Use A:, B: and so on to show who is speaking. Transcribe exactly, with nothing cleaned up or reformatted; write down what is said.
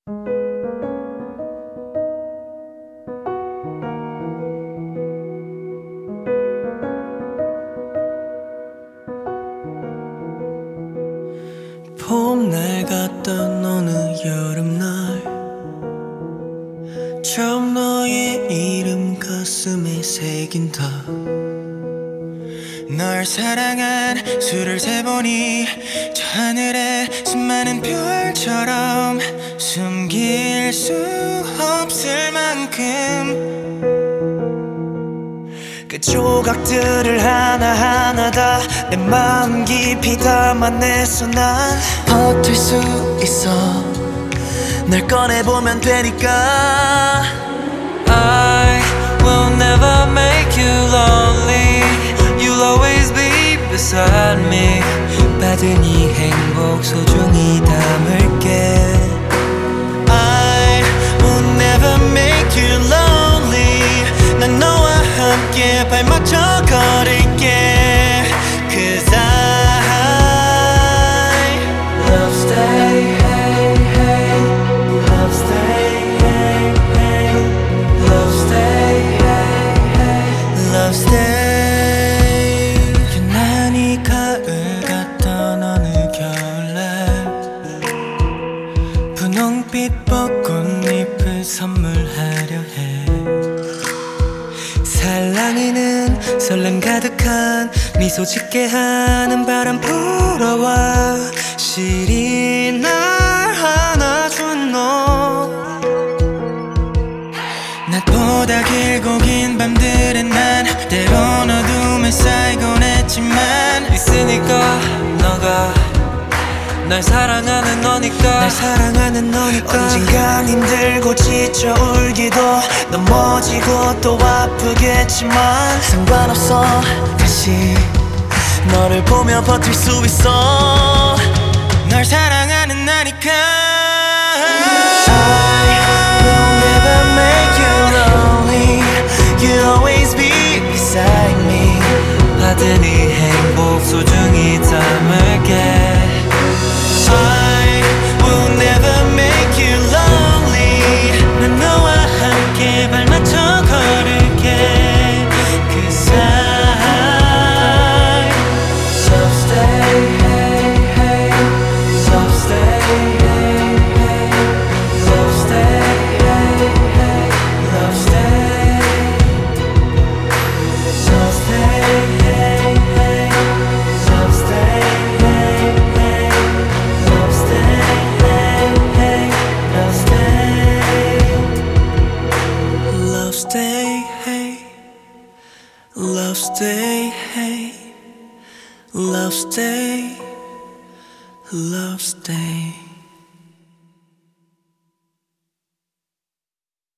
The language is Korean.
A: 봄날 같던 어느 여름날 처음 너의 이름 가슴에 새긴다. 널 사랑한 수를 세보니 저 하늘에 수많은 별처럼 숨길 수 없을 만큼 그 조각들을 하나하나 다 내 마음 깊이 담아냈어. 난 버틸 수 있어. 널 꺼내보면 되니까.
B: I will never make you lonely. You'll always be beside me. 받은 이 행복 소중히 담을게.
A: I will never make you lonely. 난 너와 함께 발맞춰 걸을게. Cause I love stay, hey, hey. Love stay, hey, hey. Love stay, hey, hey. Love stay. 유난히 가을 같던 어느 겨울날 분홍빛 벚꽃잎을 선물하려 해. 살랑이는 설렘 가득한 미소 짓게 하는 바람 불어와 시린 날 안아준 너. 낮보다 길고 긴 밤들은 난 때론 어둠에 쌓이곤 했지만
B: 있으니까 너가 날 사랑하는 너니까.
A: 날 사랑하는 너니까. 언젠간 힘들고 지쳐 울기도 넘어지고 또 아프겠지만 상관없어. 다시 너를 보며 버틸 수 있어. 널 사랑하는 나니까. I will never make you lonely. You'll always be beside me.
B: 받은 이 행복 소중히 담을게.
A: I will never make you lonely. 난 너와 함께 발맞춰 걸을게. Cause I love stay, hey, hey. Love stay, hey, hey. Love stay, hey, hey. Love stay. Love stay, hey, hey. Love stay, hey, hey. Love stay, hey, hey. Love stay. Love stay, hey. Love stay, hey. Love stay. Love stay.